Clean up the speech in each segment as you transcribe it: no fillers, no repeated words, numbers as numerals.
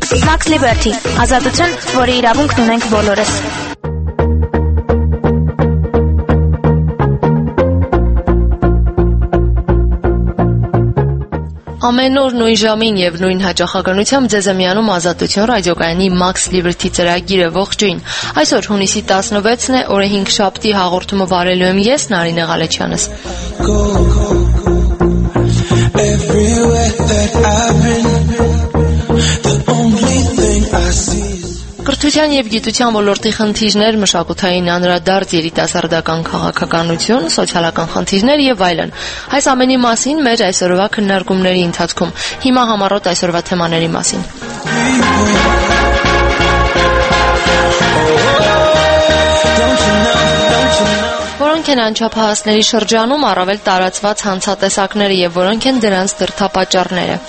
Max Liberty, ազատություն, որի իրավունքն ունենք բոլորս։ Ամեն օր նույն ժամին եւ նույն հաճախականությամբ ձեզ է միանում Ազատություն ռադիոկայանի Max Liberty ծրագիրը։ Ողջույն։ Այսօր հունիսի 16-ն է, օրը 5-շաբթի, հաղորդումը վարելու եմ ես, Նարինե Ղալեչյանս։ Կրթության եւ գիտության ոլորտի խնդիրներ, մշակութային անդրադարձ, երիտասարդական քաղաքականություն, սոցիալական խնդիրներ եւ այլն։ Այս ամենի մասին մեր այսօրվա քննարկումների ընթացքում։ Հիմա համառոտ այսօրվա թեմաների մասին։ Որոնք են անչափահասների շրջանում առավել տարածված հանցատեսակները եւ որոնք են դրանց դրդապատճառները։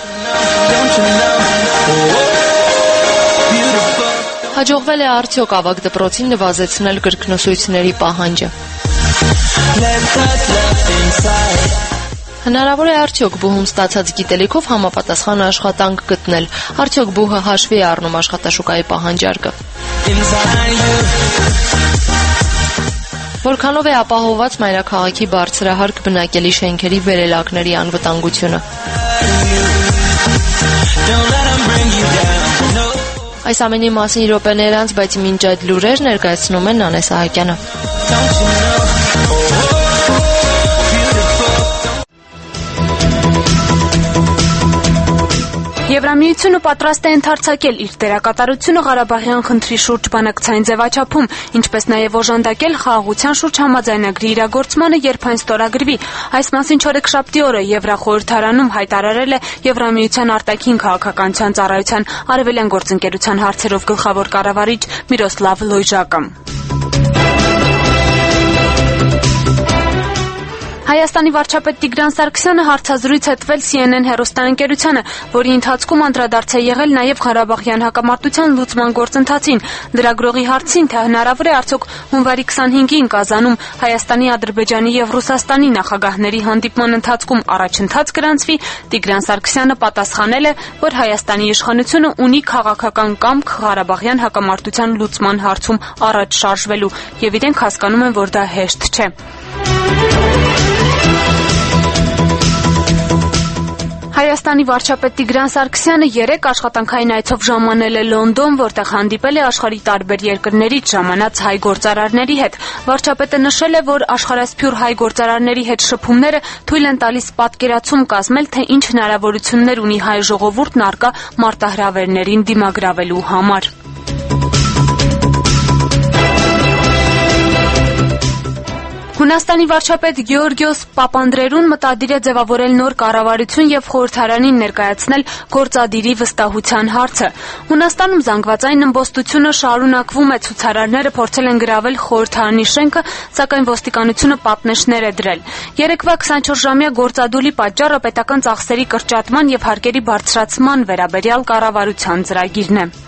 Հաջողվել է արդյոք ավագ դպրոցին նվազեցնել կրկնուսույցների պահանջը։ Հնարավոր է արդյոք բուհում ստացած գիտելիքով համապատասխան աշխատանք գտնել։ Արդյոք բուհը հաշվի է առնում աշխատաշուկայի պահանջարկը։ Որքանով է ապահովված մայրաքաղաքի բարձրահարկ բնակելի շենքերի վերելակների անվտանգությունը։ Այս ամենի մասին րոպեներ անց, բայց մինչ այդ լուրեր ներկայացնում են Նանե Սահակյանը։ Եվրամիությունը պատրաստ է ընդարձակել իր դերակատարությունը Ղարաբաղյան խնդրի շուրջ բանակցային ձևաչափում, ինչպես նաև օժանդակել խաղաղության շուրջ համաձայնագրի իրագործմանը, երբ այն ստորագրվի։ Այս մասին չորեքշաբթի օրը Եվրախորհրդարանում հայտարարել է Եվրամիության արտաքին քաղաքականության ծառայության արևելյան գործընկերության հարցերով գլխավոր կառավարիչ Միրոսլավ Լոյժակը։ Հայաստանի վարչապետ Տիգրան Սարգսյանը հարցազրույց է տվել CNN հեռուստաընկերությանը, որի ընթացքում անդրադարձ է եղել նաև Ղարաբաղյան հակամարտության լուծման գործընթացին։ Լրագրողի հարցին, թե հնարավոր է արդյոք հունվարի 25-ին Կազանում Հայաստանի, Ադրբեջանի եւ Ռուսաստանի նախագահների հանդիպման ընթացքում առաջընթաց գրանցվի, Տիգրան Սարգսյանը պատասխանել է, որ Հայաստանի իշխանությունը ունի քաղաքական կամք Ղարաբաղյան հակամարտության լուծման հարցում առաջ շարժվելու եւ իրենք հասկանում են, որ դա հեշտ չէ։ Հայաստանի վարչապետ Տիգրան Սարգսյանը երեկ աշխատանքային այցով ժամանել է Լոնդոն, որտեղ հանդիպել է աշխարհի տարբեր երկրներից ժամանած հայ գործարարների հետ։ Վարչապետը նշել է, որ աշխարհասփյուր հայ գործարարների հետ շփումները թույլ են տալիս պատկերացում կազմել, թե ինչ հնարավորություններ ունի հայ ժողովուրդն առկա մարտահրավերներին դիմագրավելու համար։ Հունաստանի վարչապետ Գեորգիոս Պապանդրերուն մտադիր է ձևավորել նոր կառավարություն եւ խորհրդարանին ներկայացնել գործադիրի վստահության հարցը։ Հունաստանում զանգվածային ըմբոստությունը շարունակվում է, ցուցարարները փորձել են գրավել խորհրդարանի շենքը, սակայն ոստիկանությունը պատնեշներ է դրել։ Երեկվա 24-ժամյա գործադուլի պատճառը պետական ծախսերի կրճատման եւ հարկերի բարձրացման վերաբերյալ կառավարության ծրագիրն է։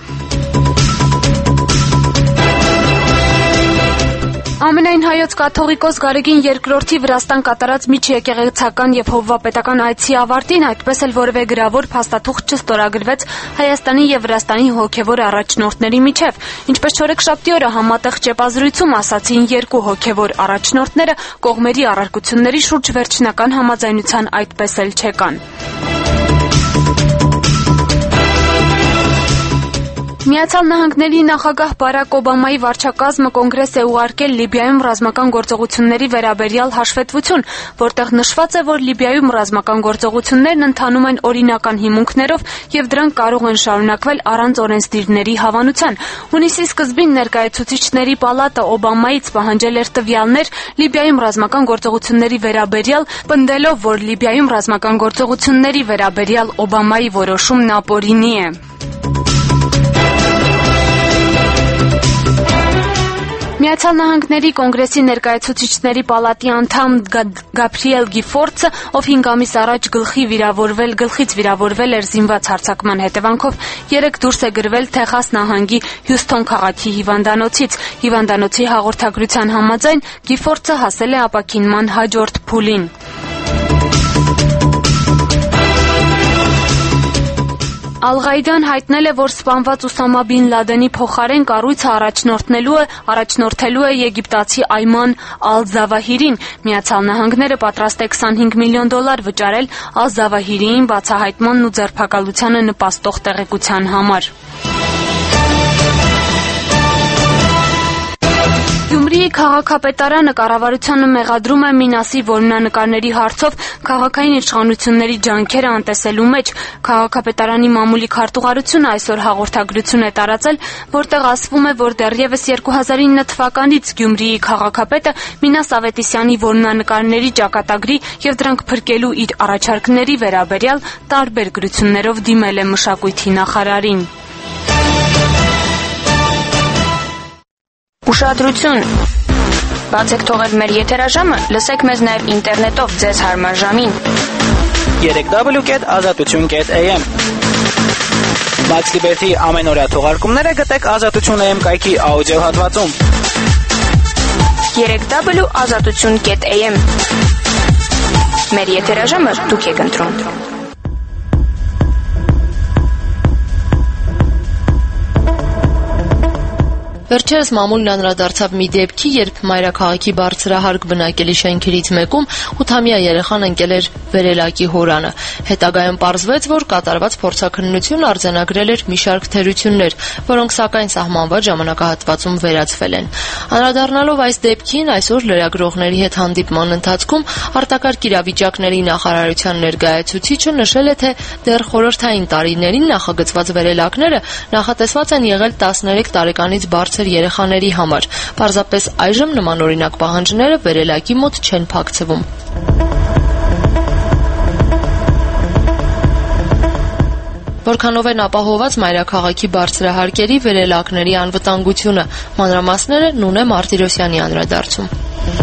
Ամենայն հայոց կաթողիկոս Գարեգին II-ի Վրաստան կատարած միջեկեղեցական եւ հովվապետական այցի ավարտին, այդպես էլ որևէ գրավոր փաստաթուղթ չստորագրվեց Հայաստանի եւ Վրաստանի հոգեվոր առաջնորդների միջև։ Ինչպես չորեքշաբթի օրը համատեղ ճեպազրույցում ասացին երկու հոգեվոր առաջնորդները, կողմերի առարկությունների շուրջ վերջնական համաձայնության այդպես էլ չեկան։ Միացյալ Նահանգների նախագահ Բարակ Օբամայի վարչակազմը կոնգրես է ուղարկել Լիբիայում ռազմական գործողությունների վերաբերյալ հաշվետվություն, որտեղ նշված է, որ Լիբիայում ռազմական գործողություններն ընթանում են օրինական հիմունքներով եւ դրանք կարող են շարունակվել առանց օրենսդիրների հավանության։ Հունիսի սկզբին ներկայացուցիչների պալատը Օբամայից պահանջել էր տվյալներ Լիբիայում ռազմական գործողությունների վերաբերյալ, պնդելով, որ Լիբիայում ռազմական գործողությունների վերաբերյալ Օբամայի որոշումն ապօրինի է։ Միացյալ Նահանգների կոնգրեսի ներկայացուցիչների պալատի անդամ Գաբրիել Գիֆորցը, ով 5 ամիս առաջ գլխից վիրավորվել էր զինված հարձակման հետևանքով, երեկ դուրս է գրվել Թեխաս նահանգի Հյուսթոն քաղաքի հիվանդանոցից։ Հիվանդանոցի հաղորդագրության համաձայն Գիֆորցը հասել է ապաքինման հաջորդ փուլին։ Ալ-Ղաիդան հայտնել է, որ սպանված Ուսամա բին Լադենի փոխարեն կառույցը առաջնորդելու է եգիպտացի Այման Ալ-Զավահիրին։ Միացյալ Նահանգները պատրաստ է $25 միլիոն վճարել Ալ-Զավահիրիին բացահայտմանն ու ձերբակալությանը նպաստող տեղեկության համար։ Գյումրիի քաղաքապետարանը կառավարությանը մեղադրում է Մինասի որմնանկարների հարցով քաղաքային իշխանությունների ջանքերը անտեսելու մեջ։ Քաղաքապետարանի մամուլի քարտուղարությունը այսօր հաղորդագրություն է տարածել, որտեղ ասվում է, որ դեռևս 2009 թվականից Գյումրիի քաղաքապետը Մինաս Ավետիսյանի որմնանկարների ճակատագրի եւ դրանք փրկելու իր առաջարկների վերաբերյալ տարբեր գրություններով դիմել է մշակույթի նախարարին։ Ուշադրություն. Բացեք թողել մեր եթերաժամը, լսեք մեզ նաև ինտերնետով ձեզ հարմար ժամին։ 3w.azatutun.am Max Liberty ամենօրյա թողարկումները գտեք Ազատություն.am կայքի աուդիո հատվածում։ 3w.azatutun.am Մեր եթերաժամը դուք եք ընտրում։ Վերջերս մամուլն անդրադարձավ մի դեպքի, երբ մայրաքաղաքի բարձրահարկ բնակելի շենքերից մեկում 8-ամյա երեխան ընկել էր վերելակի հորանը։ Հետագայում պարզվեց, որ կատարված փորձաքննություն արձանագրել էր մի շարք թերություններ, որոնք սակայն սահմանված ժամանակահատվածում վերացվել են։ Անդրադառնալով այս դեպքին, այսօր լրագրողների հետ հանդիպման ընթացքում արտակարգ իրավիճակների նախարարության ներկայացուցիչը նշել է, թե դեռ խորհրդային տարիներին նախագծված վերելակները նախատեսված են եղել 13 տարեկանից բարձր երեխաների համար։ Պարզապես այժմ նմանօրինակ պահանջները վերելակի մոտ չեն փակցվում։ Որքանով են ապահովված մայրաքաղաքի բարձրահարկերի վերելակների անվտանգությունը, մանրամասները Նունե Մարտիրոսյանի անդրադարձում։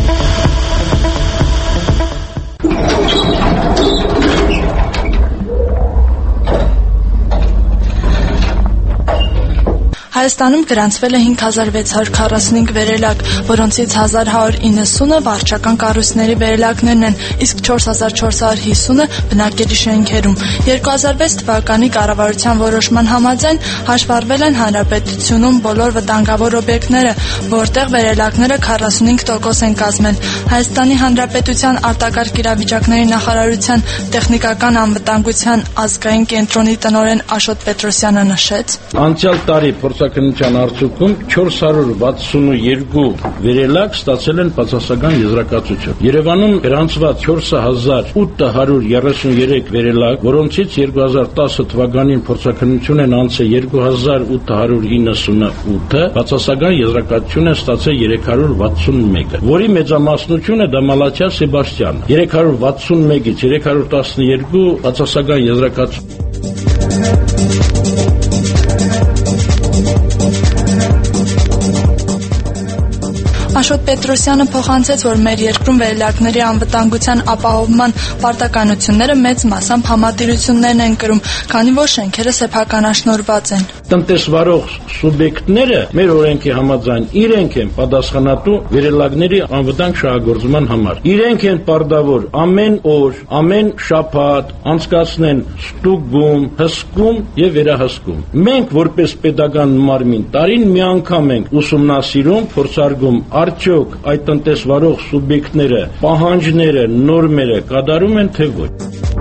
Հայաստանում գրանցվել է 5645 վերելակ, որոնցից 1190-ը վարչական կառույցների վերելակներն են, իսկ 4450-ը բնակելի շենքերում։ 2006 թվականի կառավարության որոշման համաձայն հաշվառվել են հանրապետությունում բոլոր վտանգավոր օբյեկտները, որտեղ վերելակները 45% են կազմել։ Հայաստանի Հանրապետության արտակարգ իրավիճակների նախարարության տեխնիկական անվտանգության ազգային կենտրոնի տնօրեն Աշոտ Պետրոսյանը նշեց. Անցյալ տարի փորձաքննության արդյունքում 462 վերելակ ստացել են բացասական եզրակացություն։ Երևանում գրանցված 4833 վերելակ, որոնցից 2010 թվականին փորձաքննություն են անցել 2898-ը, բացասական եզրակացություն են ստացել 361-ը, որի մեծամասնությունը դա Մալաթիա Սեբաստիանն է։ 361-ից 312 բացասական եզրակացություն Աշոտ Պետրոսյանը փոխանցեց, որ մեր երկրում վերելակների անվտանգության ապահովման պարտականությունները մեծ մասամբ համատիրություններն են կրում, քանի որ շենքերը սեփականաշնորհված են։ Տնտեսվարող սուբյեկտները մեր օրենքի համաձայն իրենք են պատասխանատու վերելակների անվտանգ շահագործման համար։ Իրենք են պարտավոր ամեն օր, ամեն շաբաթ անցկացնեն ստուգում, հսկում եւ վերահսկում։ Մենք որպես պետական մարմին տարին մի անգամ ենք ուսումնասիրում, փորձարկում արդյոք այդ տնտեսվարող սուբյեկտները պահանջները, նորմերը կատարում են թե ոչ։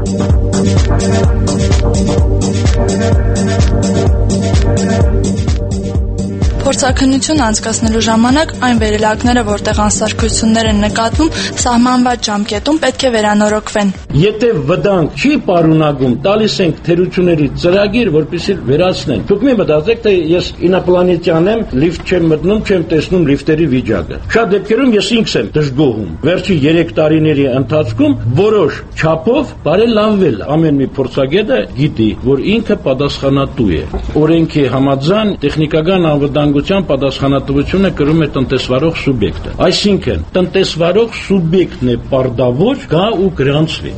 Փորձաքննություն անցկացնելու ժամանակ այն վերելակները, որտեղ անսարքություններ են նկատվում, սահմանված ժամկետում պետք է վերանորոգվեն։ Եթե վտանգ չի պարունակում, տալիս ենք թերությունների ծրագիր, որպեսզի վերացնեն։ Դուք մի մտածեք, թե ես ինապլանետյան եմ, լիֆտ չեմ մտնում, չեմ տեսնում լիֆտերի վիճակը։ Շատ դեպքերում ես ինքս եմ դժգոհում։ Վերջի 3 տարիների ընթացքում որոշ չափով բարելավվել։ Ամեն մի փորձագետը գիտի, որ ինքը պատասխանատու է։ Օրենքի համաձայն տեխնիկական անվտանգության պատասխանատվությունը կրում է տնտեսվարող սուբյեկտը։ Այսինքն, տնտեսվարող սուբյեկտն է պարտավոր գա ու գրանցվի։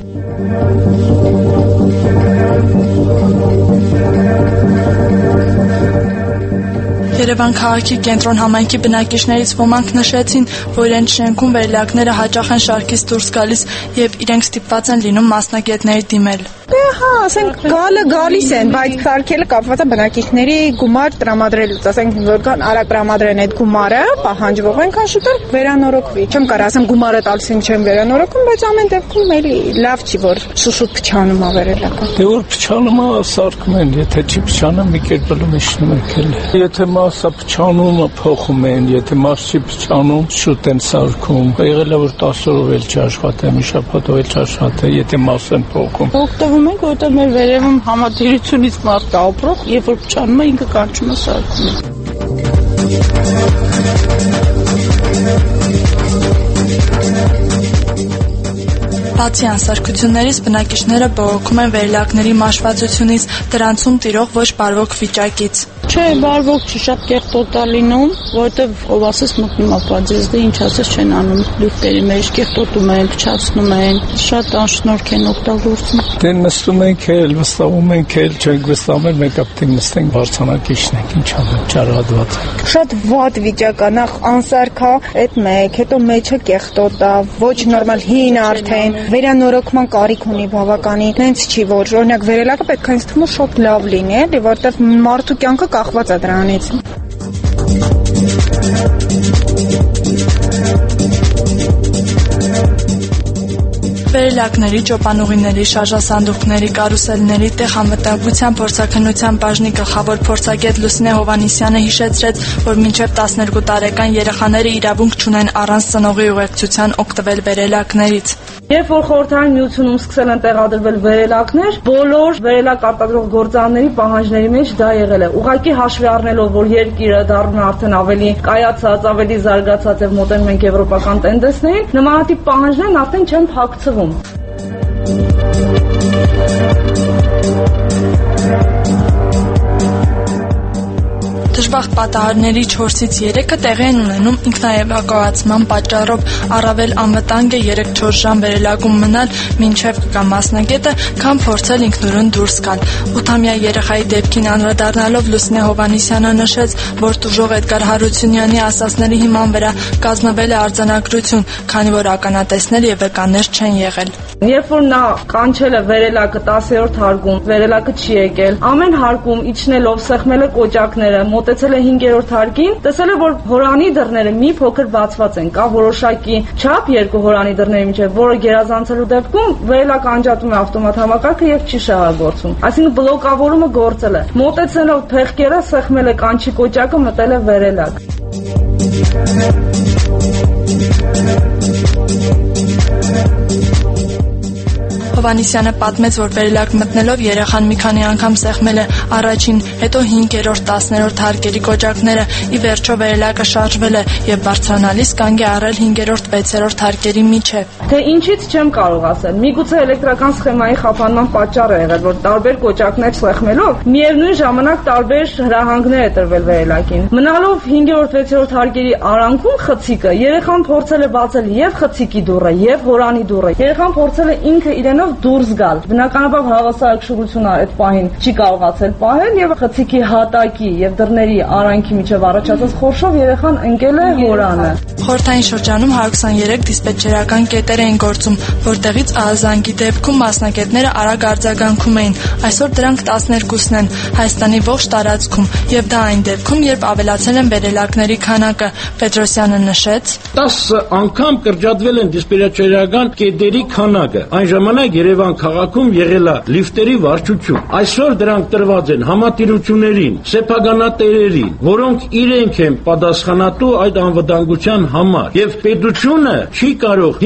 Երևան քաղաքի կենտրոն համայնքի բնակիչներից ոմանք նշեցին, որ իրենց շենքում վերելակները հաճախ են շարքից դուրս գալիս եւ իրենք ստիպված են լինում մասնագետների դիմել։ հա, ասենք գալիս են, բայց սարքելը կապված է բնակիչների գումար տրամադրելուց, ասենք որքան արագ տրամադրեն այդ գումարը, պահանջվող այնքան շուտ վերանորոգվի։ Չեմ կարող ասեմ գումարը տալիս են չեմ վերանորոգում, բայց ամեն դեպքում էլի լավ չի որ շուշուտ փչանում է վերելակը։ Դե որ փչանում է սարքում են, եթե չի փչանում մի կերպ լմիշնում եկել։ Եթե մասը փչանում է փոխում են, եթե մաս չի փչանում շուտ են սարքում։ Եղել է որ 10 օրով էլ չաշխատե, մի շաբաթով էլ չաշխատե, եթե մաս են փոխում։ Օգտվում ենք, որտեղ մեր վերևում համատիրությունից մարդ կա ապրող, երբ որ փչանում է ինքը կանչում է սարքում։ Բացի անսարքություններից բնակիչները բողոքում են վերելակների մաշվածությունից, դրանցում տիրող ոչ բարվոք վիճակից։ Չէ, բարվոք չի, շատ կեղտոտ է լինում, որովհետև ով ասես մտնում է պատժեզդի, ինչ ասես չեն անում լիֆտերի մեջ, կեղտոտում են, փչացնում են, շատ անշնորհք են օգտագործում։ Դե նստում ենք էլ, վստահում ենք էլ, չենք վստահում, մեկ ապտին նստենք, բարձանակիչն ենք, ինչ անենք, ճարհատված ենք։ Շատ վատ վիճակ է, նախ անսարք է, այդ մեկ, հետո մեջը կեղտոտ է, ոչ նորմալ հին արդեն, վերանորոգման կարիք ունի բավականին։ Հենց չի որ օրինակ վերելակը պետք է ինձ թվում է շատ լավ լինի, էլի, որտեղ մարդու կյանքը կախված է դրանից։ Վերելակների, ճոպանուղիների, շարժասանդուղքների, կարուսելների տեղ անվտանգության փորձաքննության բաժնի գլխավոր փորձագետ Լուսինե Հովհաննիսյանը հիշեցրեց, որ մինչև 12 տարեկան երեխաները իրավունք չունեն առանց ծնողի ուղեկցության օգտվել վերելակներից։ Երբ որ Խորհրդային Միությունում սկսել են տեղադրվել վերելակներ, բոլոր վերելակ արտադրող գործարանների պահանջների մեջ դա եղել է։ Ուղղակի հաշվի առնելով, որ երկիրը դառնում է արդեն ավելի կայացած, ավելի զարգացած եւ մոտենում ենք եվրոպական տենդենսներին, նմանատիպ պահանջներն արդեն չեն փակցվում։ Դժբախտ պատահարների 4-ից 3-ը տեղի են ունենում ինքնաեվակուացման պատճառով, առավել անվտանգ է 3-4 ժամ վերելակում մնալ, մինչև կգա մասնագետը, քան փորձել ինքնուրույն դուրս գալ։ 8-ամյա երեխայի դեպքին անդրադառնալով Լուսինե Հովհաննիսյանը նշեց, որ տուժող Էդգար Հարությունյանի ասացների հիման վրա կազմվել է արձանագրություն, քանի որ ականատեսներ եւ վկաներ չեն եղել։ Երբ որ նա կանչել է վերելակը 10-րդ հարկում, վերելակը չի եկել, ամեն հարկում իջնելով սեղմել է կոճակները, մոտեցել է 5-րդ հարկին, տեսել է, որ հորանի դռները մի փոքր բացված են, կա որոշակի չափ երկու հորանի դռների միջև, որը գերազանցելու դեպքում վերելակը անջատում է ավտոմատ համակարգը եւ չի շահագործում։ Այսինքն բլոկավորումը գործել է։ Մոտեցելով փեղկերը սեղմել է կանչի կոճակը, մտել է վերելակ։ Հովհաննիսյանը պատմեց, որ վերելակ մտնելով երեխան մի քանի անգամ սեղմել է առաջին, հետո 5-րդ, 10-րդ հարկերի կոճակները, ի վերջո վերելակը շարժվել է եւ բարձրանալիս կանգ է առել 5-րդ, 6-րդ հարկերի միջև։ Թե ինչից չեմ կարող ասել։ Միգուցե էլեկտրական սխեմայի խափանման պատճառ է եղել, որ տարբեր կոճակներ սեղմելով միևնույն ժամանակ տարբեր հրահանգներ է տրվել վերելակին։ Մնալով 5-րդ, 6-րդ հարկերի արանքում խցիկը, երեխան փորձել է բացել եւ խցիկի դուռը, եւ հորանի դուռը։ Երեխան փորձել է ինքը իրենով դուրս գալ։ Բնականաբար հավասարակշռությունը այդ պահին չի կարողացել պահել եւ խցիկի հատակի եւ դռների արանքի միջև առաջացած խորշով երեխան ընկել է հորանը։ Խորհրդային շրջանում 123 դիսպետչերական կետեր էին գործում, որտեղից ահազանգի դեպքում մասնագետները արագ արձագանքում էին։ Այսօր դրանք 12-ն են Հայաստանի ողջ տարածքում եւ դա այն դեպքում, երբ ավելացել են վերելակների քանակը։ Պետրոսյանը նշեց. 10 անգամ կրճատվել են դիսպետչերական կետերի քանակը։ Այն ժամանակ Երևան քաղաքում եղել է լիֆտերի վարչություն։ Այսօր դրանք տրված են համատիրություններին, սեփականատերերին, որոնք իրենք են պատասխանատու այդ անվտանգության համար։ Եվ պետությունը չի կարող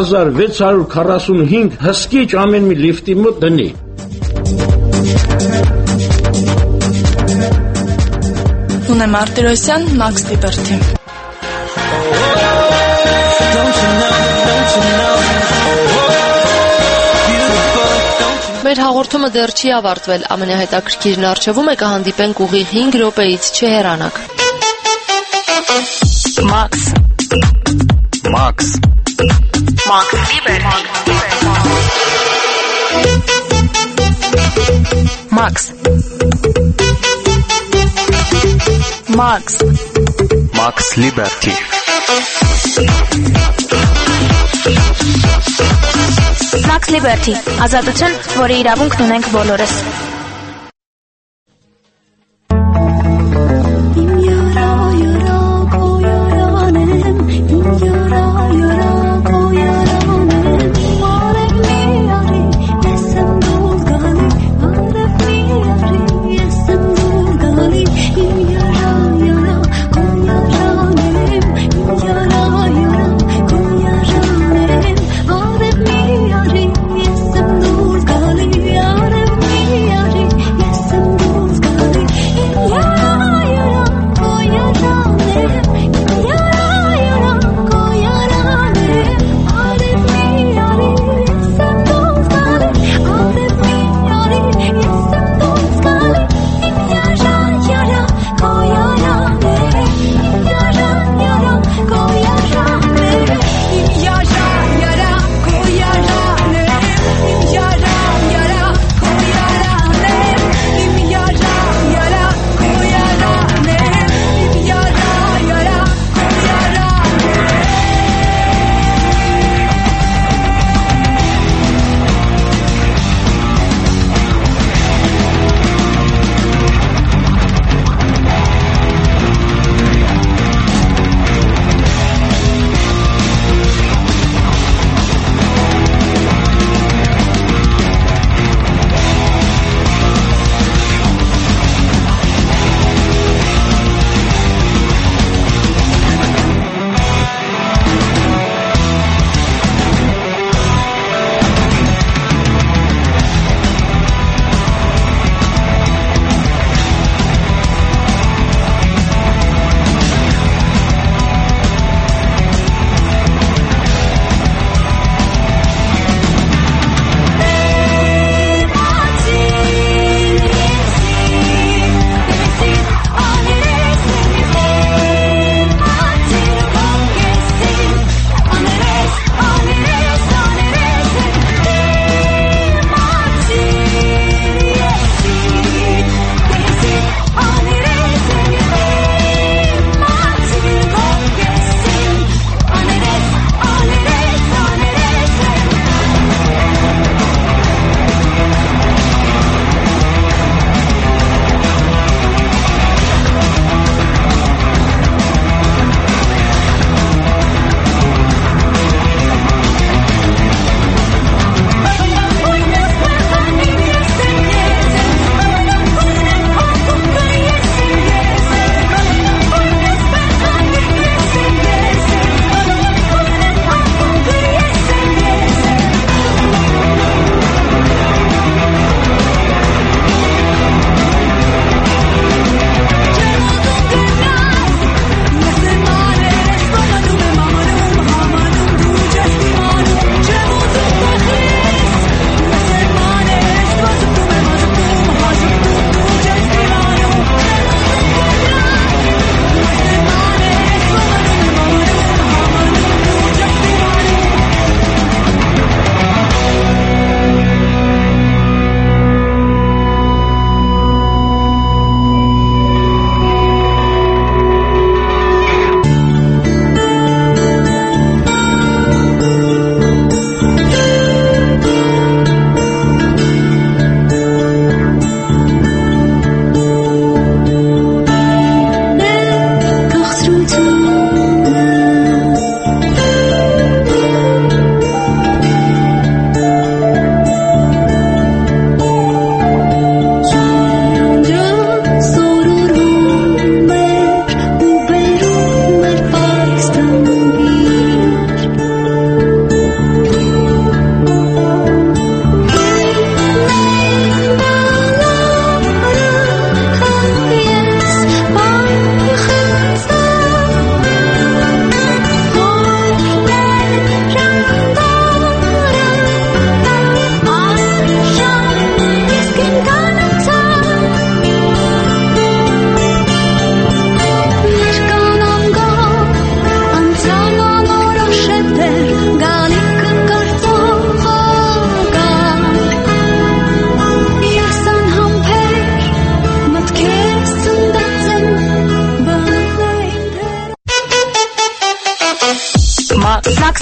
5645 հսկիչ ամեն մի լիֆտի մոտ դնի։ Նունե Մարտիրոսյան, Մաքս Լիբերթի։ Մեր հաղորդումը դեռ չի ավարտվել, ամենահետաքրքիրն առջևում է կհանդիպենք ուղիղ 5 րոպեից, չհեռանաք։ Մաքս Լիբերթի։ Մաքս Լիբերթի։ Max Liberty, ազատություն, որի իրավունքն ունենք բոլորս։ Yeah.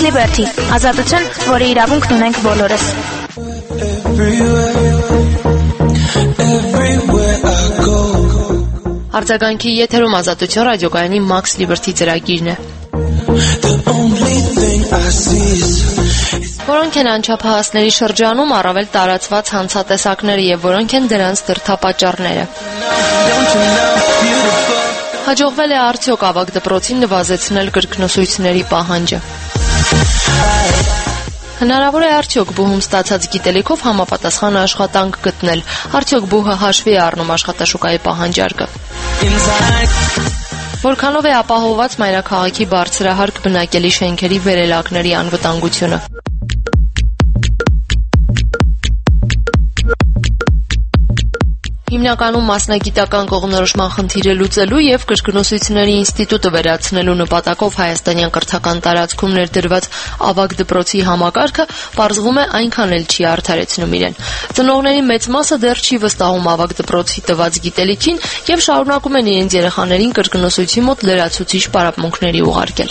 Liberty, ազատություն, որի իրավունքն ունենք բոլորս։ Արձագանքի եթերում ազատություն ռադիոկայանի Max Liberty ծրագիրն է։ Որոնք են անչափահասների շրջանում առավել տարածված հանցատեսակները եւ որոնք են դրանց դրդապատճառները։ Հաջողվել է արդյոք ավագ դպրոցին նվազեցնել կրկնուսույցների պահանջը։ Հնարավոր է արդյոք բուհում ստացած գիտելիքով համապատասխան աշխատանք գտնել, արդյոք բուհը հաշվի է առնում աշխատաշուկայի պահանջարկը։ Որքանով է ապահովված մայրաքաղաքի բարձրահարկ բնակելի շենքերի վերելակների անվտանգությունը։ Հիմնականում մասնագիտական կողմնորոշման խնդիրը լուծելու եւ կրկնուսույցների ինստիտուտը վերացնելու նպատակով հայաստանյան կրթական տարածքում ներդրված ավագ դպրոցի համակարգը պարզվում է այնքան էլ չի արդարեցնում իրեն։ Ծնողների մեծ մասը դեռ չի վստահում ավագ դպրոցի տված գիտելիքին եւ շարունակում են իրենց երեխաներին կրկնուսույցի մոտ լրացուցիչ պարապմունքների ուղարկել։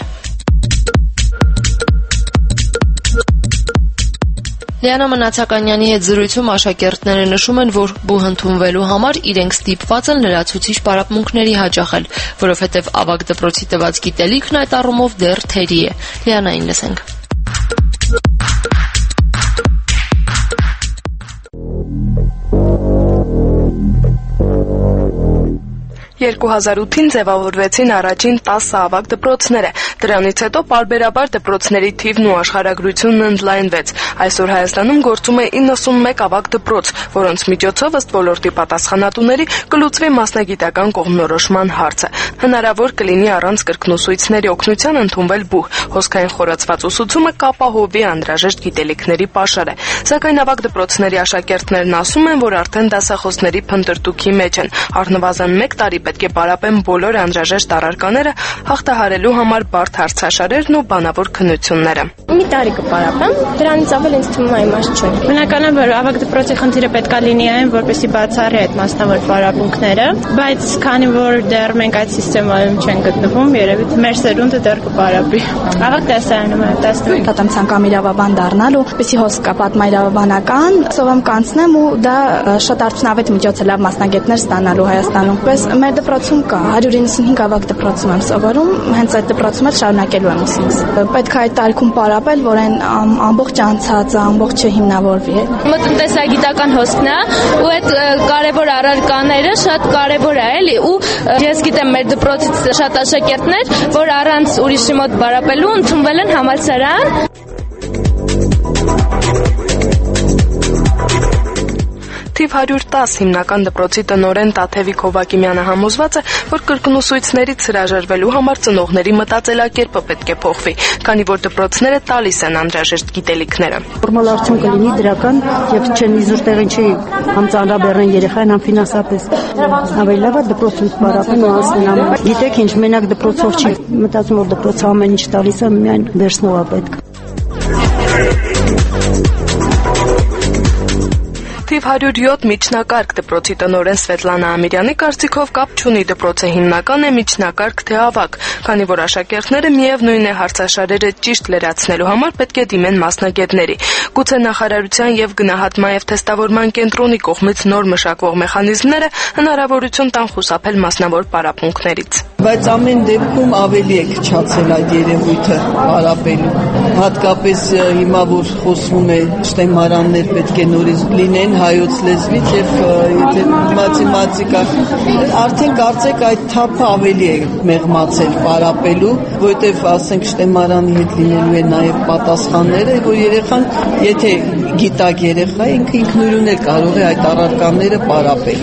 Լիանա Մնացականյանի հետ զրույցում աշակերտները նշում են, որ բուհ ընդունվելու համար իրենք ստիպված են լրացուցիչ պարապմունքների հաճախել, որովհետև ավագ դպրոցի տված գիտելիքն այդ առումով դեռ թերի է։ Լիանային լսենք։ 2008-ին ձևավորվեցին առաջին 10 ավագ դպրոցները։ Դրանից հետո պարբերաբար դպրոցների թիվն ու աշխարհագրությունն ընդլայնվեց։ Այսօր Հայաստանում գործում է 91 ավագ դպրոց, որոնց միջոցով ըստ ոլորտի պատասխանատուների կլուծվի մասնագիտական կողմնորոշման հարցը։ Հնարավոր կլինի առանց կրկնուսույցների օգնության ընդունվել բուհ։ Հոսքային խորացված ուսուցումը կապահովի անհրաժեշտ գիտելիքների պաշարը։ Սակայն ավագ դպրոցների աշակերտներն ասում են, որ արդեն դասախոսների փնտրտուքի մեջ են։ Առնվազն 1 տարի պետք է պարապեն բոլոր անհրաժեշտ առարկաները, հաղթահարելու համար բարդ հարցաշարերն ու բանավոր քննությունները։ Մի տարի կպարապեմ, դրանից ավել ինձ թվում է իմաստ չունի։ Բնականաբար որ ավագ դպրոցի խնդիրը պետքա լինի այն, որպեսզի բացառի այդ մասնավոր պարապմունքները, բայց քանի որ դեռ մենք այդ համակարգում չենք գտնվում, երևի մեր սերունդը դեռ կպարապի։ Ավագ դասարանում է 15 Պատամ ցանկամ իրավաբան դառնալ ու պեսի հոս կա պատմայրավաբանական, սովամ կանցնեմ ու դա շատ արդյունավետ միջոց է լավ մասնագետներ ստանալու Հայաստանում։ Պես մեր դպրոցում կա 195 ավագ դպրոցում եմ սովորում, հենց այդ դպրոցում էլ շարունակելու եմ ուսումս։ Պետք է այդ տարիքում պարապել, որ այն ամբողջ անցածը, ամբողջը հիմնավորվի։ Տնտեսագիտական հոսքն է ու այդ կարևոր առարկաները շատ կարևոր է էլի ու ես գիտեմ մեր դպրոցից շատ աշակերտներ, որ առանց ուրիշի մոտ պարապելու ընդունվել են համալսարան։ Թիվ 110 հիմնական դպրոցի տնօրեն Տաթևիկ Հովակիմյանը համոզված է, որ կրկնուսույցներից հրաժարվելու համար ծնողների մտածելակերպը պետք է փոխվի, քանի որ դպրոցները տալիս են անհրաժեշտ գիտելիքները։ Ֆորմալ արդյունքը լինի դրական եւ չեն իզուր տեղին չի համ ծանրաբեռնեն երեխային, համ ֆինանսապես։ Ավելի լավ է դպրոցից պարապեն ու անցնեն ամեն։ Գիտեք ինչ, մենակ դպրոցով չի, մտածում որ դպրոցը ամեն ինչ տալիս է, միայն վերցնողա պետք։ Թիվ 107 միջնակարգ դպրոցի տնօրեն Սվետլանա Ամիրյանի կարծիքով կապ չունի դպրոցը հիմնական է միջնակարգ թե ավագ, քանի որ աշակերտները միևնույն է հարցաշարերը ճիշտ լրացնելու համար պետք է դիմեն մասնագետների։ Գուցե նախարարության եւ գնահատման եւ թեստավորման կենտրոնի կողմից նոր մշակվող մեխանիզմները հնարավորություն տան խուսափել մասնավոր պարապմունքներից։ Բայց ամեն դեպքում ավելի է քչացել այդ երևույթը պարապելու։ Հատկապես հիմա որ խոսվում է շտեմարաններ պետք է նորից լինեն հայոց լեզվից եւ եթե մաթեմատիկա արդեն կարծեք այդ թափը ավելի է մեղմացել պարապելու, որովհետեւ ասենք շտեմարանի հետ լինելու է նաեւ պատասխանները, որ երեխան եթե գիտակ երեխա ինքը ինքնուրույն է կարող է այդ առարկաները պարապել։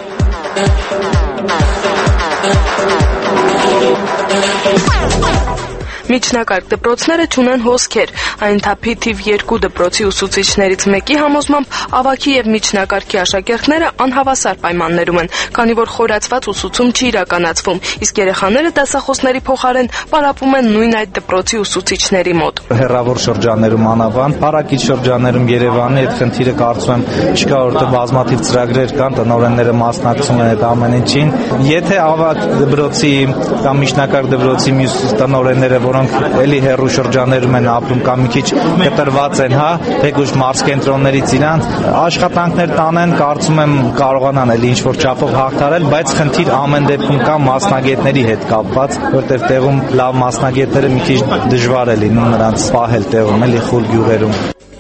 Միջնակարգ դպրոցները չունեն հոսքեր։ Այն թափի թիվ 2 դպրոցի ուսուցիչներից մեկի համոզմամբ ավագի եւ միջնակարգի աշակերտները անհավասար պայմաններում են, քանի որ խորացված ուսուցում չի իրականացվում, իսկ երեխաները դասախոսների փոխարեն պարապում են նույն այդ դպրոցի ուսուցիչների մոտ։ Հեռավոր շրջաններում անավան, հարակից շրջաններում Երևանի այդ խնդիրը կարծում եմ չկա, որտեղ բազմաթիվ ծրագրեր կան, տնօրենները մասնակցում են այդ ամեն ինչին։ Եթե ավագ դպրոցի կամ միջնակարգ դպրոցի մյուս տնօրենները որոնք էլի հեռու շրջաններում են ապրում կամ մի քիչ կտրված են, թեկուզ մարզկենտրոններից իրանց աշխատանքներ տանեն, կարծում եմ կարողանան էլի ինչ-որ չափով հաղթարել, բայց խնդիր ամեն դեպքում կա մասնագետների հետ կապված, որտեղ տեղում լավ մասնագետները մի քիչ դժվար է լինում նրանց պահել տեղում, էլի խուլ գյուղերում։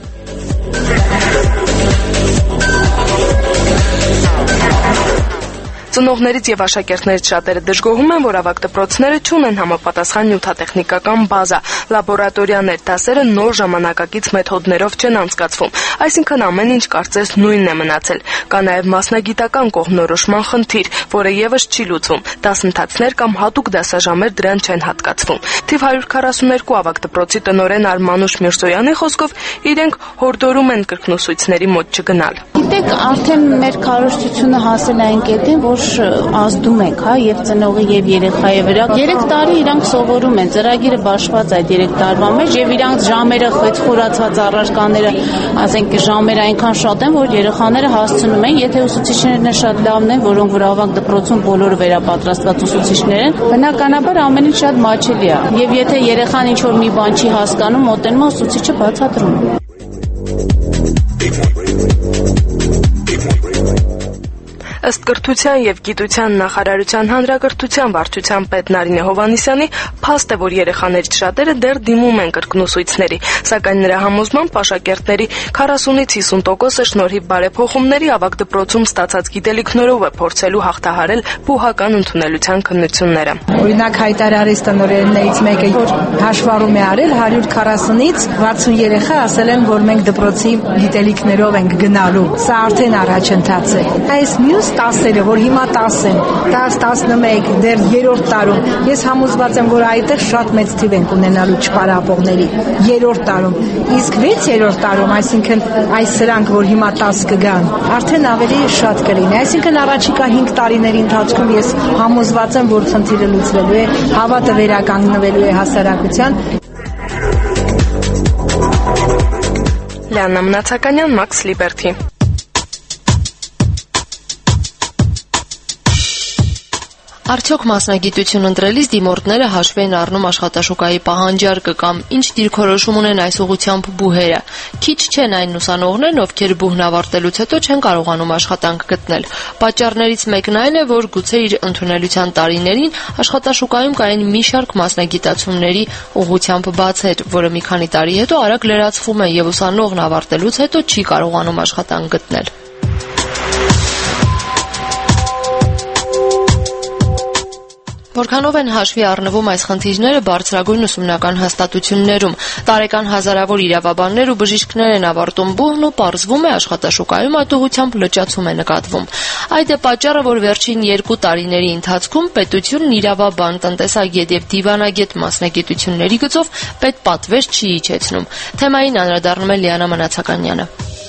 Ծնողներից եւ աշակերտներից շատերը դժգոհում են, որ ավագ դպրոցները չունեն համապատասխան նյութատեխնիկական բազա, լաբորատորիաներ, դասերը նոր ժամանակակից մեթոդներով չեն անցկացվում, այսինքն ամեն ինչ կարծես նույնն է մնացել։ Կա նաեւ մասնագիտական կողմնորոշման խնդիր, որը եւս չի լուծվում, դասընթացներ կամ հատուկ դասաժամեր դրան չեն հատկացվում։ Թիվ 142 ավագ դպրոցի տնօրեն Արմանուշ Միրզոյանի խոսքով իրենք հորդորում են կրկնուսույցների մոտ չգնալ։ Գիտեք, արդեն մեր քարոզությունը հասել է այն կետին, որ ազդում ենք, եւ ծնողի եւ երեխայի վրա։ 3 տարի իրանք սովորում են, ծրագիրը բաշխված այդ 3 տարվա մեջ եւ իրանք ժամերը խեցխորացված առարկաները, ասենք ժամերը այնքան շատ են, որ երեխաները հասցնում են, եթե ուսուցիչներն շատ լավն են, որոնք որ ավագ դպրոցում բոլորը վերապատրաստված ուսուցիչներ են, բնականաբար ամեն ինչ շատ մաչելի է։ Եվ եթե երեխան ինչ որ մի բան չի հասկանում, մոտենում է ուսուցիչը բացատրում է։ Ըստ կրթության եւ գիտության նախարարության հանրակրթության վարչության պետ Նարինե Հովհաննիսյանի, փաստ է, որ երեխաներից շատերը դեռ դիմում են կրկնուսույցների, սակայն նրա համոզմամբ աշակերտների 40-ից 50%-ը շնորհիվ բարեփոխումների ավագ դպրոցում ստացած գիտելիքներով է փորձելու հաղթահարել բուհական ընդունելության քննությունները։ Օրինակ հայտարարից տնօրեններից մեկը, որ հաշվառում է արել 140-ից 60 երեխա ասել են, որ մենք դպրոցի գիտելիքներով ենք գնալու։ Սա արդեն առաջընթաց է։ Այս մյուս 10-երը, որ հիմա 10 են, 10, 11, դեռ 3-րդ տարում, ես համոզված եմ, որ այդտեղ շատ մեծ թիվ ենք ունենալու չպարապողների 3-րդ տարում, իսկ 6-րդ տարում, այսինքն այս սրանք, որ հիմա 10 կգան, արդեն ավելի շատ կլինի, այսինքն առաջիկա 5 տարիների ընթացքում ես համոզված եմ, որ խնդիրը լուծվելու է, հավատը վերականգնվելու է հասարակության։ Լիաննա Մնացականյան, Max Liberty։ Արդյոք մասնագիտություն ընտրելիս դիմորդները հաշվի են առնում աշխատաշուկայի պահանջարկը կամ ինչ դիրքորոշում ունեն այս ուղղությամբ բուհերը։ Քիչ չեն այն ուսանողներն, ովքեր բուհն ավարտելուց հետո չեն կարողանում աշխատանք գտնել։ Պատճառներից մեկն այն է, որ գուցե իր ընդունելության տարիներին աշխատաշուկայում կային մի շարք մասնագիտացումների ուղղությամբ բացեր, որը մի քանի տարի հետո արագ լրացվում է եւ ուսանողն ավարտելուց հետո չի կարողանում աշխատանք գտնել։ Որքանով են հաշվի առնվում այս խնդիրները բարձրագույն ուսումնական հաստատություններում, տարեկան հազարավոր իրավաբաններ ու բժիշկներ են ավարտում բուհն ու պարզվում է աշխատաշուկայում այդ ուղղությամբ լճացում է նկատվում։ Այդ է պատճառը, որ վերջին 2 տարիների ընթացքում պետությունն իրավաբան, տնտեսագետ եւ դիվանագետ մասնագիտությունների գծով պետպատվեր չի իջեցնում։ Թեմային անդրադառնում է Լիաննա Մնացականյանը։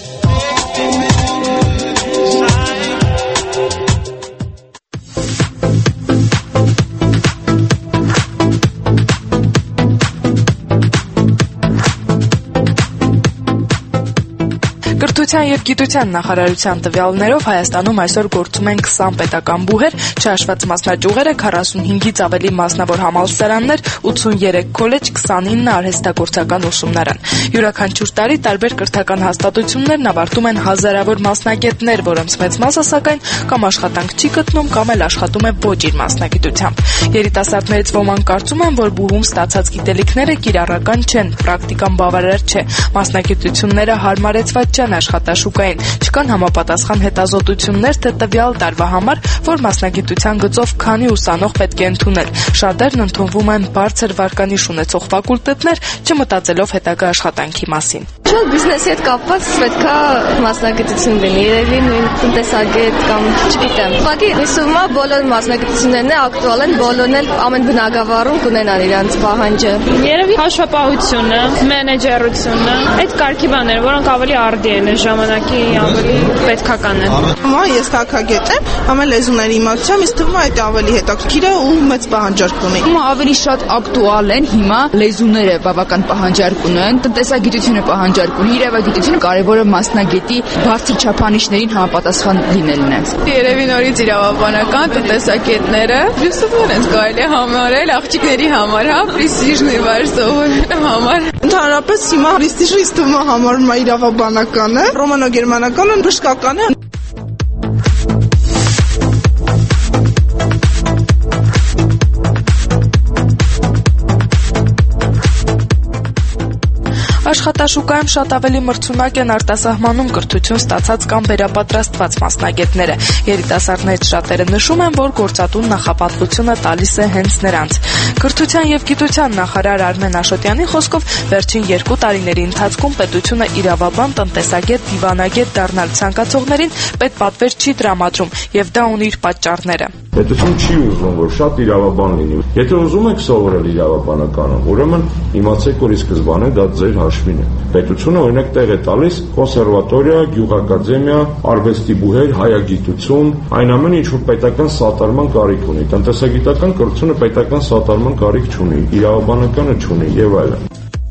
Կրթության եւ գիտության նախարարության տվյալներով Հայաստանում այսօր գործում են 20 պետական բուհեր, չհաշված մասնաճյուղերը, 45-ից ավելի մասնավոր համալսարաններ, 83 քոլեջ, 29 արհեստագործական ուսումնարան։ Յուրաքանչյուր տարի տարբեր կրթական հաստատություններն ավարտում են հազարավոր մասնագետներ, որոնց մեծ մասը սակայն կամ աշխատանք չի գտնում, կամ էլ աշխատում է ոչ իր մասնագիտությամբ։ Երիտասարդներից ոմանք կարծում են, որ բուհում ստացած գիտելիքները կիրառական չեն, պրակտիկան բավարար չէ, մասնագիտությունները հարմարեցված չեն աշխատաշուկային, չկան համապատասխան հետազոտություններ, թե տվյալ տարվա համար, որ մասնագիտության գծով քանի ուսանող պետք է ընդունել։ Շատերն ընդունվում են բարձր վարկանիշ ունեցող ֆակուլտետներ, չմտածելով հետագա աշխատանքի մասին։ Շատ բիզնեսի հետ կապված պետքա մասնագիտություն լինի, երևի նույն տնտեսագետ կամ չգիտեմ։ Ուղղակի հույսում եմ բոլոր մասնագիտություններն ակտուալ են, բոլորն էլ ամեն բնակավարում կունենան իրենց պահանջը։ Երևի հաշվապահությունը, մենեջերությունը, այդ կարգի բաները, որոնք ավելի արդի են ժամանակի ավելի պետքական են։ Հիմա ես քաղաքագետ եմ, ամեն լեզուների իմացությամբ ինձ թվում է այդ ավելի հետաքրքիր է ու մեծ պահանջարկ ունի։ Հիմա ավելի շատ ակտուալ են, հիմա լեզուները բավական պահանջարկ ունեն, տնտեսագիտությունը պահանջարկ ձեռք ունի։ Իրավագիտությունը կարևոր է մասնագետի բարձր չափանիշներին համապատասխան լինելն է։ Երևի նորից իրավաբանական տնտեսագետները փլյուսներ են կարելի համարել աղջիկների համար, հա, պրեստիժն է վայր սովորելու համար։ Ընդհանրապես հիմա պրեստիժը իստում է համարում է իրավաբանականը, ռոմանո-գերմանականը բժշկական է։ Աշխատաշուկայում շատ ավելի մրցունակ են արտասահմանում կրթություն ստացած կամ վերապատրաստված մասնագետները։ Երիտասարդներից շատերը նշում են, որ գործատուն նախապատվությունը տալիս է հենց նրանց։ Կրթության և գիտության նախարար Արմեն Աշոտյանի խոսքով վերջին 2 տարիների ընթացքում պետությունը իրավաբան, տնտեսագետ, դիվանագետ դառնալ ցանկացողներին պետպատվեր չի տրամադրում, եւ դա ունի իր պատճառները։ Պետություն չի ուզում, որ շատ իրավաբան լինի։ Եթե ուզում եք սովորել իրավաբանականը, ուրեմն իմացեք, որ ի սկզբանե դա ձեր հաշվին է։ Պետությունը օրինակ տեղ է տալիս կոնսերվատորիա, գյուղակադեմիա, արվեստի բուհեր, հայագիտություն, այն ամենը, ինչ որ պետական սատարման կարիք ունի։ Տնտեսագիտական կրթությունը պետական սատարման կարիք չունի, իրավաբանականը չունի եւ այլն։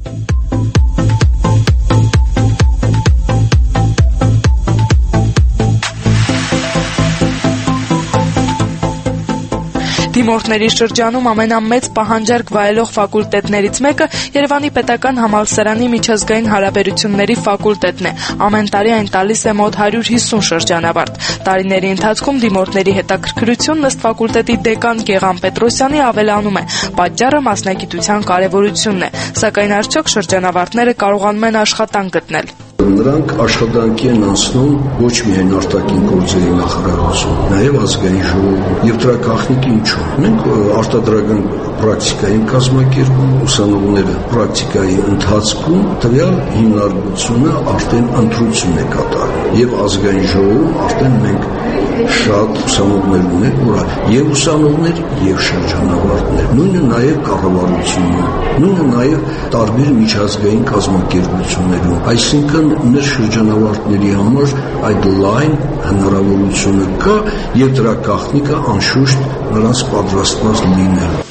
Դիմորդների շրջանում ամենամեծ պահանջարկ վայելող ֆակուլտետներից մեկը Երևանի պետական համալսարանի միջազգային հարաբերությունների ֆակուլտետն է։ Ամեն տարի այն տալիս է մոտ 150 շրջանավարտ։ Տարիների ընթացքում դիմորդների հետաքրքրությունն ըստ ֆակուլտետի դեկան Գեղամ Պետրոսյանի ավելանում է։ Պատճառը մասնագիտության կարևորությունն է, սակայն արդյոք շրջանավարտները կարողանում են աշխատանք գտնել։ Նրանք աշխատանքի են անցնում ոչ միայն արտաքին գործերի նախարարություն, նաև ազգային ժողովում եւ դրա գաղտնիքը ինչու։ Մենք արտադրական պրակտիկային կազմակերպում ուսանողները պրակտիկայի ընթացքում տվյալ հիմնարկությունը արդեն ընտրություն է կատարում եւ ազգային ժողովում արդեն մենք շատ ուսանողներ ունենք, որ եւ ուսանողներ եւ շրջանավարտներ, նույնը նաեւ կառավարությունում, նույնը նաեւ տարբեր միջազգային կազմակերպություններում, այսինքն մեր շրջանավարտների համար այդ լայն հնարավորությունը կա եւ դրա գաղտնիքը անշուշտ նրանց պատրաստված լինելը։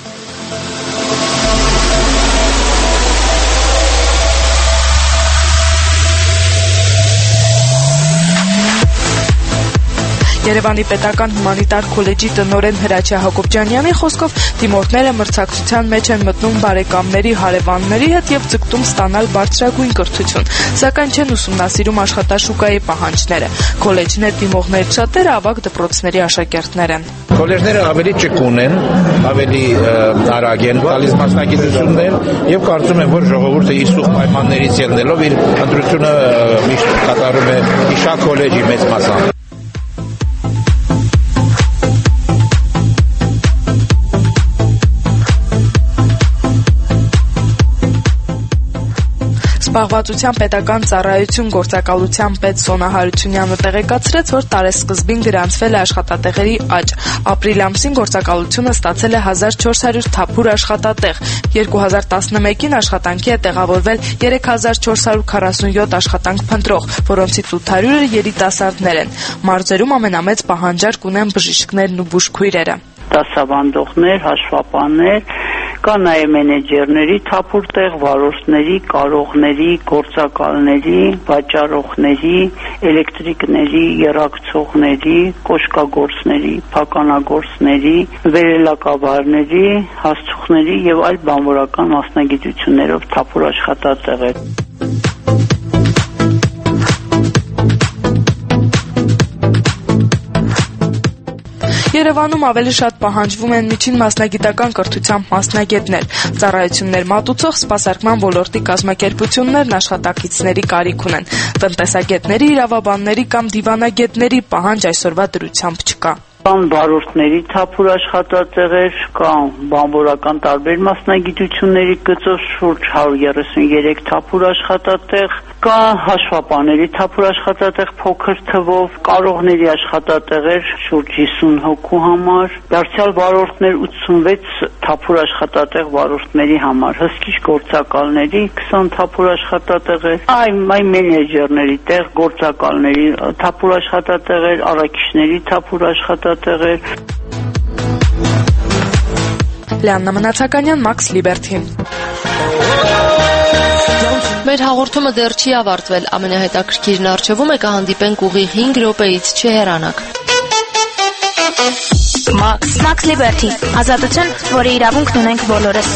Երևանի պետական հումանիտար քոլեջի տնօրեն Հրաչյա Հակոբյանյանի խոսքով դիմորդները մրցակցության մեջ են մտնում բարեկամների, հարևանների հետ եւ ձգտում ստանալ բարձրագույն կրթություն, սակայն չեն ուսումնասիրում աշխատաշուկայի պահանջները։ Քոլեջներ դիմողներից շատերը ավագ դպրոցների աշակերտներ են։ Քոլեջները ավելի ճկուն են, ավելի արագ են տալիս մասնագիտություններ եւ կարծում եմ, որ ժողովուրդը իր սուղ պայմաններից ելնելով իր ընտրությունը միշտ կատարում է իշա քոլեջի մեծ մասամբ։ Զբաղվածության պետական ծառայություն գործակալության պետ Սոնա Հարությունյանը տեղեկացրեց, որ տարեսկզբին գրանցվել է աշխատատեղերի աճ։ Ապրիլ ամսին գործակալությունը ստացել է 1400 թափուր աշխատատեղ։ 2011-ին աշխատանքի է տեղավորվել 3447 աշխատանք փնտրող, որոնցից 800-ը երիտասարդներ են։ Մարզերում ամենամեծ պահանջարկ ունեն բժիշկներն ու բուժքույրերը։ Դասավանդողներ, հաշվապաններ, կա նաև մենեջերների թափուր տեղ, վարորդների, կարողների, գործակալների, վաճառողների, էլեկտրիկների, եռակցողների, կոշկագործների, փականագործների, վերելակաբարների, հասցուխների եւ այլ բանվորական մասնագիտություններով թափուր աշխատատեղեր։ Երևանում ավելի շատ պահանջվում են միջին մասնագիտական կրթությամբ մասնագետներ։ Ծառայություններ մատուցող սպասարկման ոլորտի կազմակերպություններն աշխատակիցների կարիք ունեն։ Տնտեսագետների, իրավաբանների կամ դիվանագետների պահանջ այսօրվա դրությամբ չկա։ Կան վարորդների թափուր աշխատատեղեր, կան բանվորական տարբեր մասնագիտությունների գծով շուրջ 133 թափուր աշխատատեղ, կա հաշվապաների թափուր աշխատատեղ փոքր թվով, կարողների աշխատատեղեր շուրջ 50 հոգու համար, դարձյալ վարորդներ 86 թափուր աշխատատեղ վարորդների համար, հսկիչ գործակալների 20 թափուր աշխատատեղեր, այն մենեջերների տեղ, գործակալների թափուր աշխատատեղեր, առաքիչների թափուր աշխատատեղեր։ Լիաննա Մնացականյան, Մաքս Լիբերթին։ Մեր հաղորդումը դեռ չի ավարտվել, ամենահետաքրքիրն առջևում է կհանդիպենք ուղիղ 5 րոպեից, չհեռանաք։ Max Liberty, ազատություն, որի իրավունքն ունենք բոլորս։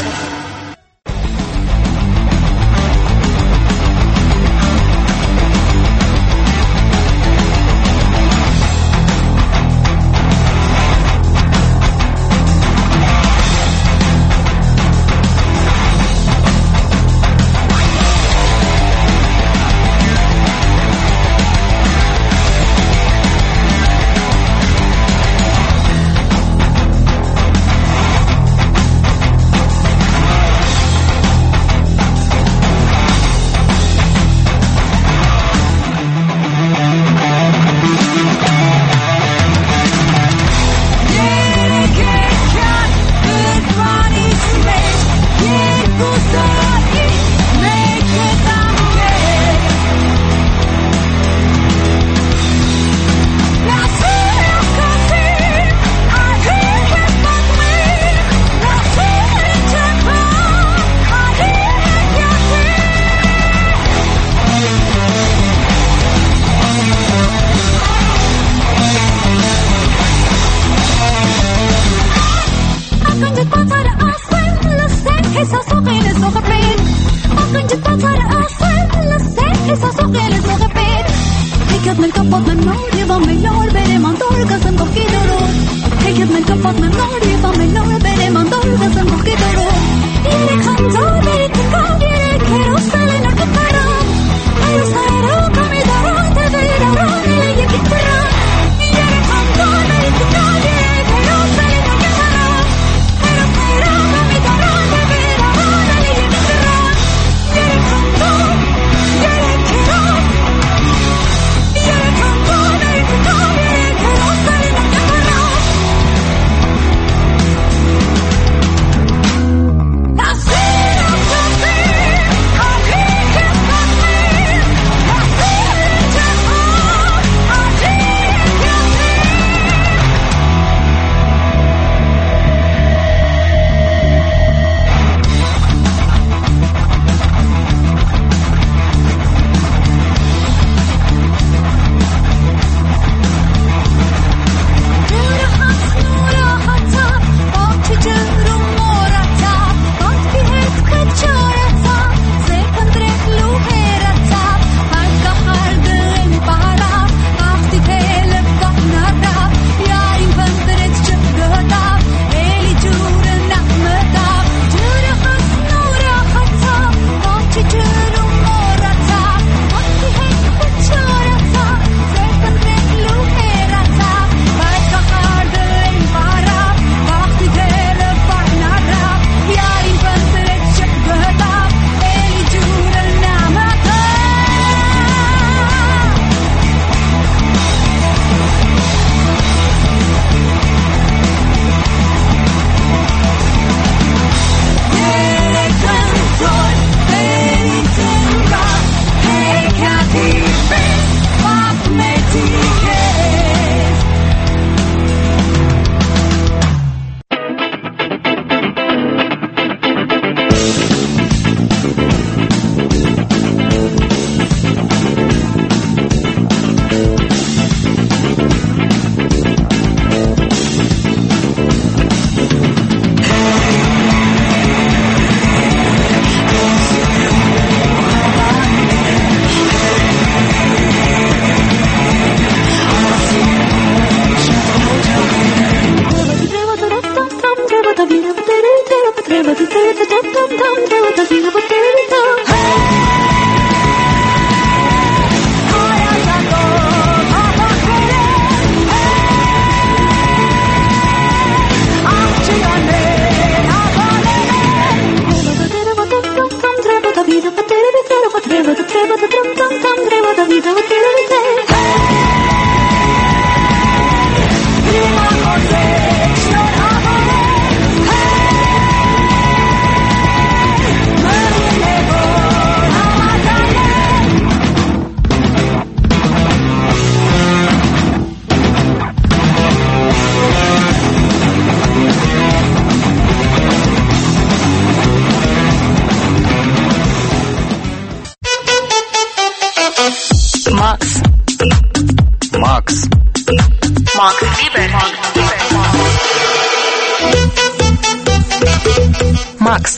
Max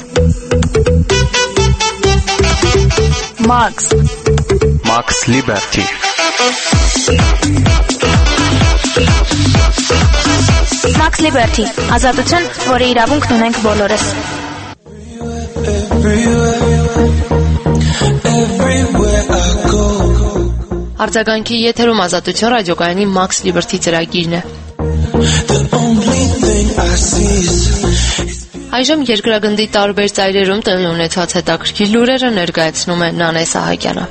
Liberty Max Liberty, ազատություն, որի իրավունքն ունենք բոլորս։ Արձագանքի եթերում ազատություն ռադիոկայանի Max Liberty ծրագիրն է։ Այժմ երկրագնդի տարբեր ծայրերում տեղի ունեցած հետաքրքիր լուրերը ներկայացնում է Նանե Սահակյանը։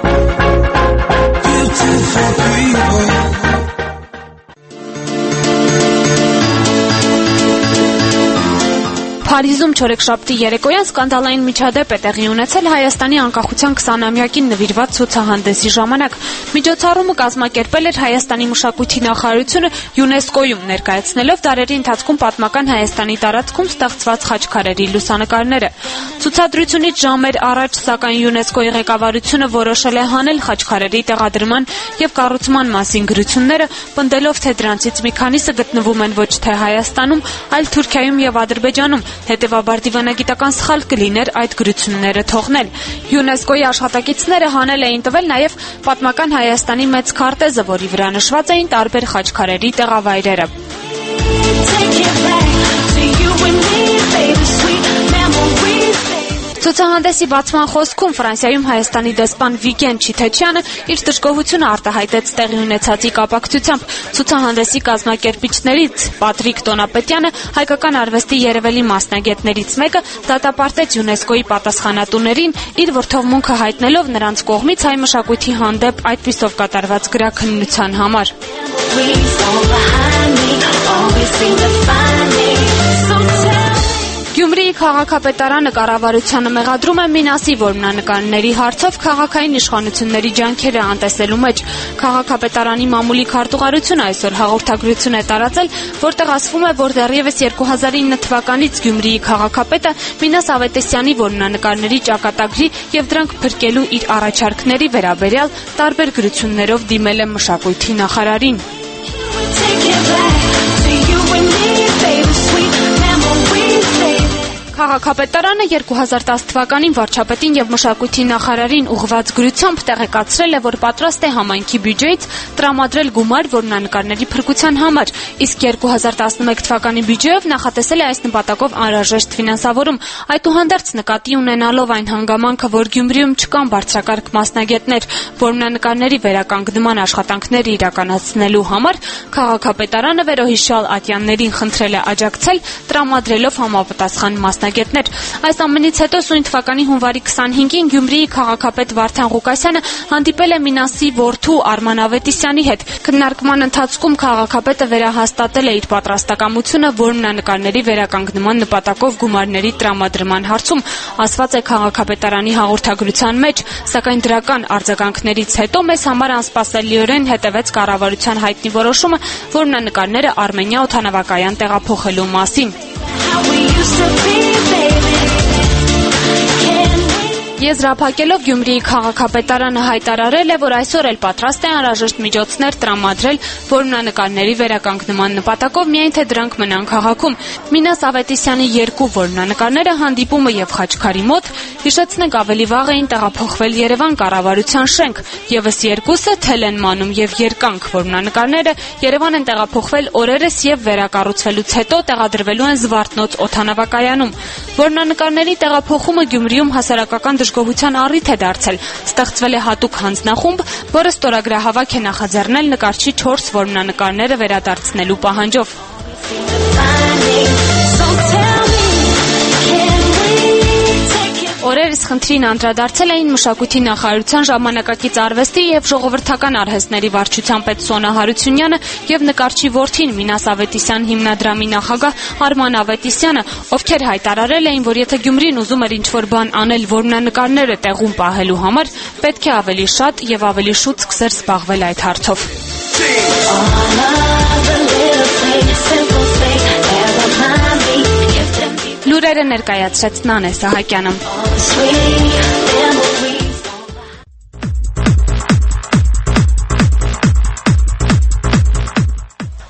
Փարիզում չորեքշաբթի երեկոյան սկանդալային միջադեպ է տեղի ունեցել Հայաստանի անկախության 20-ամյակին նվիրված ցուցահանդեսի ժամանակ։ Միջոցառումը կազմակերպել էր Հայաստանի մշակույթի նախարարությունը ՅՈՒՆԵՍԿՕ-ում ներկայացնելով դարերի ընթացքում պատմական Հայաստանի տարածքում ստեղծված խաչքարերի լուսանկարները։ Ցուցադրությունից ժամեր առաջ, սակայն ՅՈՒՆԵՍԿՕ-ի ղեկավարությունը որոշել է հանել խաչքարերի տեղադրման եւ կառուցման մասին գրությունները, պնդելով, թե դրանցից մի քանիսը գտնվում են ոչ թե Հայաստանում, այլ Թուրքիայում եւ Ադրբեջանում։ Հետևաբար դիվանագիտական սխալ կլիներ այդ գրությունները թողնել։ ՅՈՒՆԵՍԿՕ-ի աշխատակիցները հանել էին տվել նաև պատմական Հայաստանի մեծ քարտեզը, որի վրա նշված էին տարբեր խաչքարերի տեղավայրերը։ Ցուցահանդեսի բացման խոսքում Ֆրանսիայում Հայաստանի դեսպան Վիգեն Չիթեչյանը իր դժգոհությունը արտահայտեց տեղի ունեցածի կապակցությամբ։ Ցուցահանդեսի կազմակերպիչներից Պատրիկ Տոնապետյանը, հայկական արվեստի երևելի մասնագետներից մեկը, դատապարտեց ՅՈՒՆԵՍԿՕ-ի պատասխանատուներին իր որդովմունքը հայտնելով նրանց կողմից հայ մշակույթի հանդեպ այդպիսով կատարված գրաքննության համար։ Գյումրիի քաղաքապետարանը կառավարությանը մեղադրում է Մինասի որմնանկարների հարցով քաղաքային իշխանությունների ջանքերը անտեսելու մեջ։ Քաղաքապետարանի մամուլի քարտուղարությունը այսօր հաղորդագրություն է տարածել, որտեղ ասվում է, որ դեռևս 2009 թվականից Գյումրիի քաղաքապետը Մինաս Ավետիսյանի որմնանկարների ճակատագրի եւ դրանք փրկելու իր առաջարկների վերաբերյալ տարբեր գրություններով դիմել է մշակույթի նախարարին։ Քաղաքապետարանը 2010 թվականին վարչապետին եւ մշակույթի նախարարին ուղղված գրությամբ տեղեկացրել է, որ պատրաստ է համայնքի բյուջեից տրամադրել գումար որմնանկարների փրկության համար, իսկ 2011 թվականի բյուջեով նախատեսել է այս նպատակով անհրաժեշտ ֆինանսավորում։ Այդուհանդերձ նկատի ունենալով այն հանգամանքը, որ Գյումրիում չկան բարձրակարգ մասնագետներ որմնանկարների վերականգնման աշխատանքները իրականացնելու համար, քաղաքապետարանը վերոհիշյալ ատյաններին խնդրել է աջակցել տրամադրելով համապատասխան մասնագետներ։ Այս ամենից հետո սույն թվականի հունվարի 25-ին Գյումրիի քաղաքապետ Վարդան Ղուկասյանը հանդիպել է Մինասի որդու Արման Ավետիսյանի հետ։ Քննարկման ընթացքում քաղաքապետը վերահաստատել է իր պատրաստակամությունը որմնանկարների վերականգնման նպատակով գումարների տրամադրման հարցում, ասված է քաղաքապետարանի հաղորդագրության մեջ, սակայն դրական արձագանքներից հետո մեզ համար անսպասելիորեն հետևեց կառավարության հայտնի որոշումը որմնանկարները Արմենիա օդանավակայան տեղափոխելու մասին։ Եզրափակելով Գյումրիի քաղաքապետարանը հայտարարել է, որ այսօր էլ պատրաստ է անհրաժեշտ միջոցներ տրամադրել որմնանկարների վերականգնման նպատակով, միայն թե դրանք մնան քաղաքում։ Մինաս Ավետիսյանի երկու որմնանկարները հանդիպումը եւ խաչքարի մոտ, հիշեցնենք, ավելի վաղ էին տեղափոխվել Երևան կառավարության շենք, եւս երկուսը Թելենմանում եւ Երկանք որմնանկարները Երևան են տեղափոխվել օրերս եւ վերակառուցվելուց հետո տեղադրվելու են Զվարթնոց օդանավակայանում։ Որմնանկարների տեղափոխումը Գյումրիում հասարակական դժգոհության առիթ է դարձել։ Ստեղծվել է հատուկ հանձնախումբ, որը ստորագրահավաք է նախաձեռնել նկարչի 4 որմնանկարները վերադարձնելու պահանջով։ Օրերս խնդրին անդրադարձել էին մշակույթի նախարարության ժամանակակից արվեստի եւ ժողովրդական արհեստների վարչության պետ Սոնա Հարությունյանը եւ նկարչի որդին Մինաս Ավետիսյան հիմնադրամի նախագահ Արման Ավետիսյանը, ովքեր հայտարարել էին, որ եթե Գյումրին ուզում էր ինչ-որ բան անել որմնանկարները տեղում պահելու համար, պետք է ավելի շատ եւ ավելի շուտ սկսեր զբաղվել այդ հարցով։ Լուրերը ներկայացրեց Նանե Սահակյանը։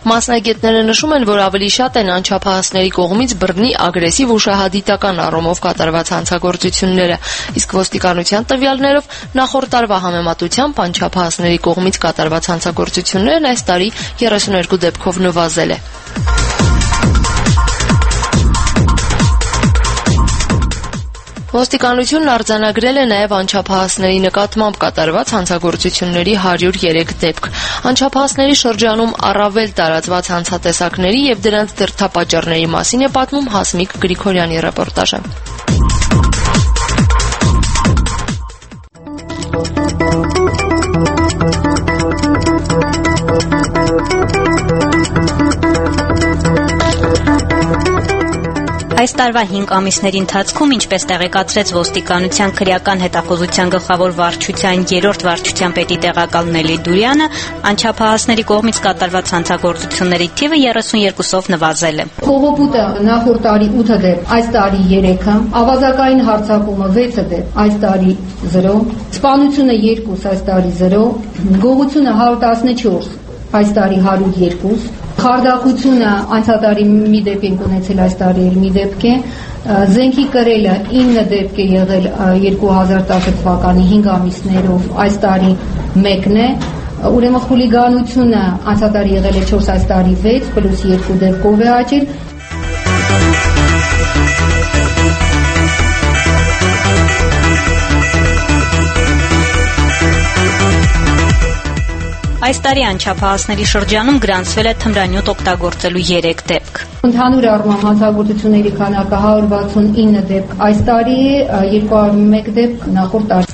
Մասնագետները նշում են, որ ավելի շատ են անչափահասների կողմից բռնի, ագրեսիվ ու շահադիտական առումով կատարված հանցագործությունները, իսկ ոստիկանության տվյալներով նախորդ տարվա համեմատությամբ անչափահասների կողմից կատարված հանցագործություններն այս տարի 32 դեպքով նվազել է։ Ոստիկանությունն արձանագրել է նաև անչափահասների նկատմամբ կատարված հանցագործությունների 103 դեպք։ Անչափահասների շրջանում առավել տարածված հանցատեսակների եւ դրանց դրդապատճառների մասին է պատմում Հասմիկ Գրիգորյանի ռեպորտաժը։ Այս տարվա 5 ամիսների ընթացքում, ինչպես տեղեկացրեց ոստիկանության քրեական հետախուզության գլխավոր վարչության 3-րդ վարչության պետի տեղակալ Նելի Դուրյանը, անչափահասների կողմից կատարված հանցագործությունների թիվը 32-ով նվազել է։ Խողոպուտը նախորդ տարի 8 դեպք, այս տարի 3-ը, ավազակային հարձակումը 6 դեպք, այս տարի 0, սպանությունը 2, այս տարի 0, գողությունը 114, այս տարի 102, խարդախությունը անցատարի մի դեպք ենք ունեցել, այս տարի էլ մի դեպք է, զենքի կրելը 9 դեպք է եղել 2010 թվականի 5 ամիսներով, այս տարի 1-ն է, ուրեմն խուլիգանությունը անցատարի եղել է 4, այս տարի 6, պլյուս 2 դեպքով է աճել։ Այս տարի անչափահասների շրջանում գրանցվել է թմրանյութ օգտագործելու 3 դեպք։ Ընդհանուր առմամբ հանցագործությունների քանակը 169 դեպք այս տարի, 201 դեպք նախորդ տարի։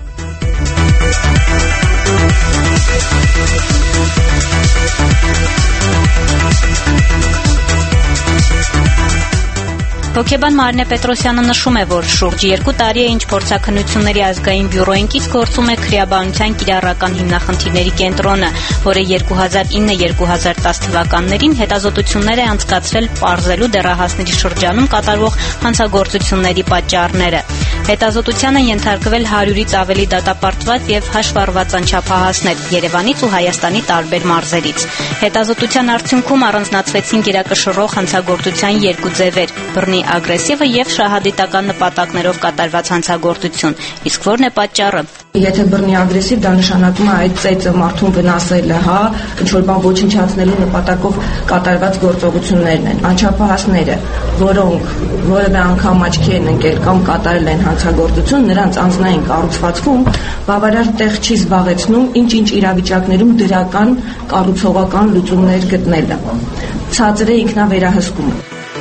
Հոգեբան Մարինե Պետրոսյանը նշում է, որ շուրջ 2 տարի է, ինչ փորձաքննությունների ազգային բյուրոյին կից գործում է քրեաբանության կիրառական հիմնախնդիրների կենտրոնը, որը 2009-2010 թվականներին հետազոտություններ է անցկացրել պարզելու դեռահասների շրջանում կատարվող հանցագործությունների պատճառները։ Հետազոտությանը ենթարկվել 100-ից ավելի դատապարտված եւ հաշվառված անչափահասներ Երևանից ու Հայաստանի տարբեր մարզերից։ Հետազոտության արդյունքում առանձնացվեցին գերակշռող հանցագործության 2 ձևեր՝ բռնի ագրեսիվը եւ շահադիտական նպատակներով կատարված հանցագործություն։ Իսկ ո՞րն է պատճառը։ Եթե բռնի ագրեսիվ, դա նշանակում է այդ ծեծը մարդուն վնասելը, ինչ-որ բան ոչնչացնելու նպատակով կատարված գործողություններն են։ Անչափահասները, որոնք որևէ անգամ աչքի են ընկել կամ կատարել են հանցագործություն, նրանց անձնային կառուցվածքում բավարար տեղ չի զբաղեցնում ինչ-ինչ իրավիճակներում դրական կառուցողական լուծումներ գտնելը։ Ցածր է ինքնավերահսկումը։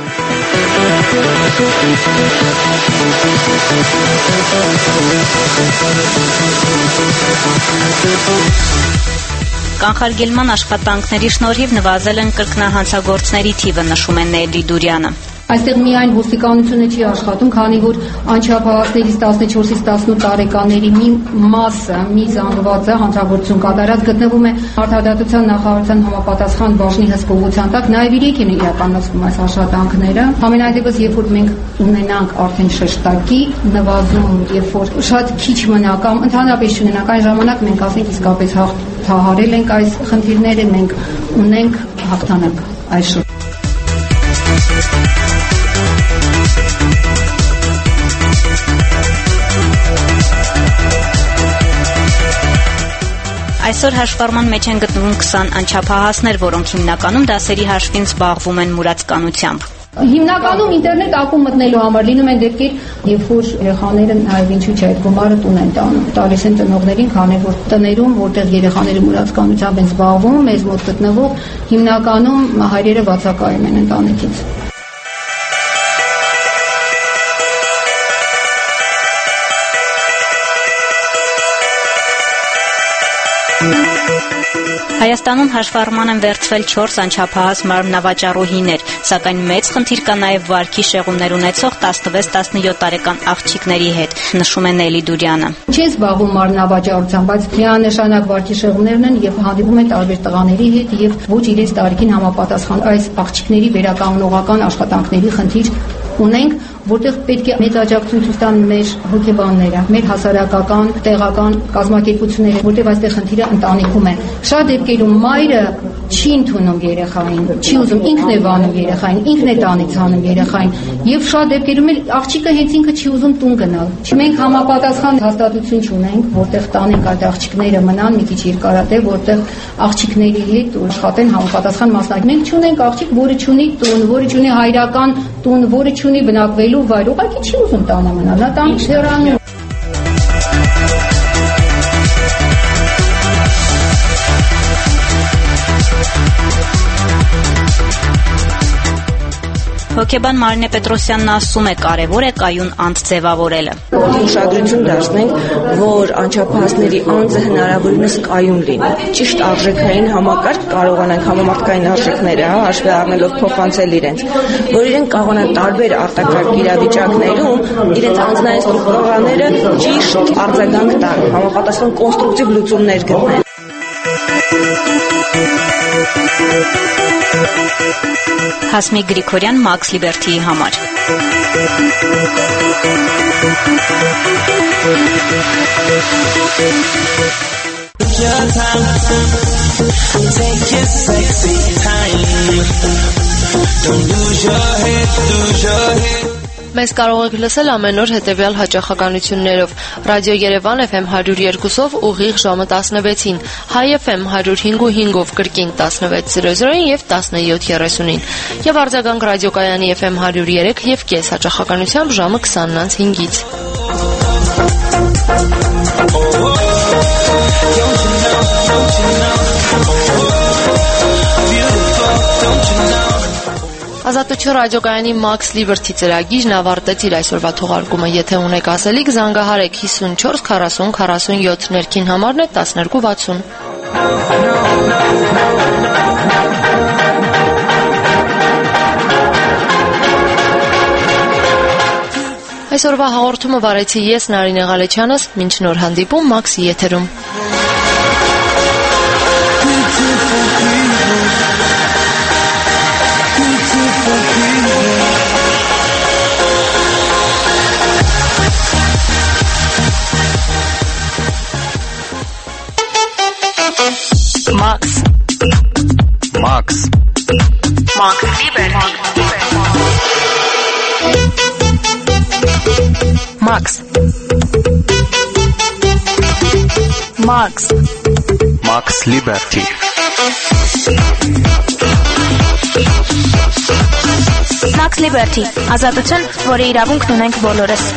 Կանխարգելման աշխատանքների շնորհիվ նվազել են կրկնահանցագործների թիվը, նշում է Նելի Դուրյանը։ Այստեղ միայն ոստիկանությունը չի աշխատում, քանի որ անչափահասներից 14-ից 18 տարեկանների մի մասը, մի զանգվածը հանցագործություն կատարած գտնվում է Արդարադատության նախարարության համապատասխան բաժնի հսկողության տակ, նաև իրենք են իրականացնում այս աշխատանքները։ Համենայնդեպս, երբ որ մենք ունենանք արդեն շեշտակի նվազում, երբ որ շատ քիչ մնա կամ ընդհանրապես չունենանք, այն ժամանակ մենք ասենք իսկապես հաղթահարել ենք այս խնդիրները, մենք ունենք հաղթանակ այս շրջանում։ Այսօր հաշվառման մեջ են գտնվում 20 անչափահասներ, որոնք հիմնականում դասերի հաշվին զբաղվում են մուրացկանությամբ։ Հիմնականում ինտերնետ ակում մտնելու համար լինում են դեպքեր, երբ որ երեխաները նաև ինչու՞ չէ այդ գումարը տուն են տանում, տալիս են ծնողներին, քանի որ տներում, որտեղ երեխաները մուրացկանությամբ են զբաղվում, մեզ մոտ գտնվող հիմնականում հայրերը բացակայում են ընտանիքից։ Հայաստանում հաշվառման են վերցվել 4 անչափահաս մարմնավաճառուհիներ, սակայն մեծ խնդիր կա նաև վարքի շեղումներ ունեցող 16-17 տարեկան աղջիկների հետ, նշում է Նելի Դուրյանը։ Չեն զբաղվում մարմնավաճառությամբ, բայց միանշանակ վարքի շեղումներն են եւ հանդիպում են տարբեր տղաների հետ եւ ոչ իրենց տարիքին համապատասխան այս աղջիկների վերականգնողական աշխատանքների խնդիր ունենք որտեղ պետք է մեծ աջակցություն ցույց տան մեր հոգեբանները, մեր հասարակական, տեղական կազմակերպությունները, որտեղ այստեղ խնդիրը ընտանիքում է։ Շատ դեպքերում մայրը չի ընդունում երեխային, չի ուզում, ինքն է վանում երեխային, ինքն է տանից հանում երեխային, եւ շատ դեպքերում էլ աղջիկը հենց ինքը չի ուզում տուն գնալ։ Մենք համապատասխան հաստատություն չունենք, որտեղ տանենք այդ աղջիկները մնան մի քիչ երկարատև, որտեղ աղջիկների հետ աշխատեն համապատասխան մասնակից։ Մենք չունենք աղջիկ, որը չունի տուն, որը չունի հայրական տուն, որը չունի բնակվելու վայր, ուղղակի չի ուզում տանը մնալ, նա տանից հեռանում։ Հոգեբան Մարինե Պետրոսյանն ասում է, կարևոր է կայուն անձ ձևավորելը։ Ուշադրություն դարձնենք, որ անչափահասների անձը հնարավորինս կայուն լինի։ Ճիշտ արժեքային համակարգ կարողանանք համամարտկային արժեքները հաշվի առնելով փոխանցել իրենց, որ իրենք կարողանան տարբեր արտակարգ իրավիճակներում իրենց անձնային ստրուկտուրաները ճիշտ արձագանք տան, համապատասխան կոնստրուկտիվ լուծումներ գտնեն։ Հասմիկ Գրիգորյան, Max Liberty-ի համար։ Մեզ կարող եք լսել ամեն օր հետևյալ հաճախականություններով. Ռադիո Երևան FM 102-ով ուղիղ ժամը 16-ին, Հայ FM 105.5-ով կրկին 16:00-ին եւ 17:30-ին, եւ արձագանք ռադիոկայանի FM 103 եւ կես հաճախականությամբ ժամը 20:05-ից։ Ազատություն ռադիոկայանի Max Liberty ծրագիրն ավարտեց իր այսօրվա թողարկումը։ Եթե ունեք ասելիք, զանգահարեք 54 40 47, ներքին համարն է 1260։ Այսօրվա հաղորդումը վարեցի ես, Նարինե Ղալեչյանս, մինչ նոր հանդիպում Max-ի եթերում։ Max. Max. Max Liberty. Max. Max. Max Liberty. Max Liberty. Ազատություն, որի իրավունքն ունենք բոլորս։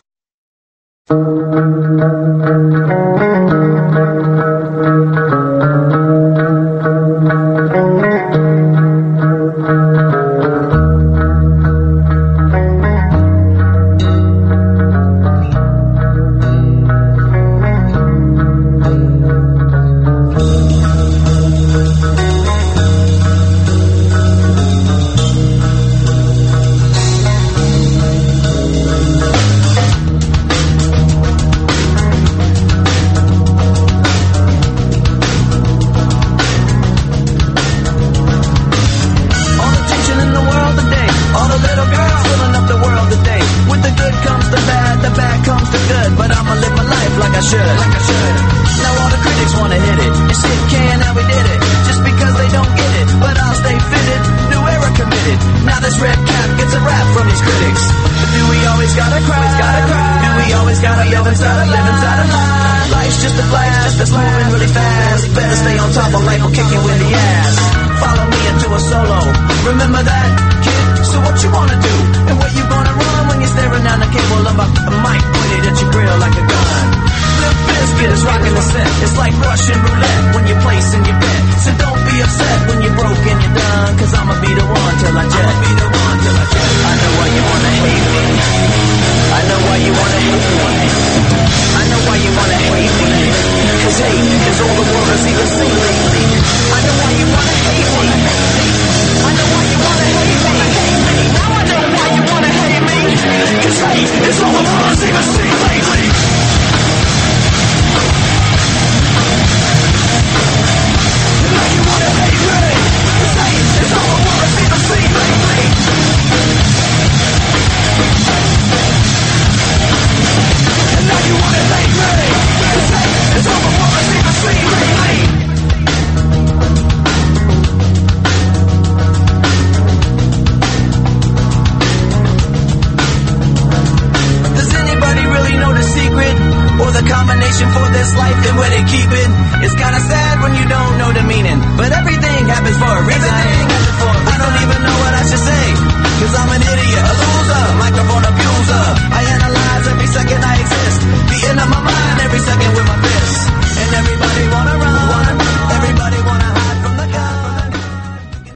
It's like Russian roulette when you're placing your bet. So don't be upset when you're broke and you're done, 'cause I'ma be the one till I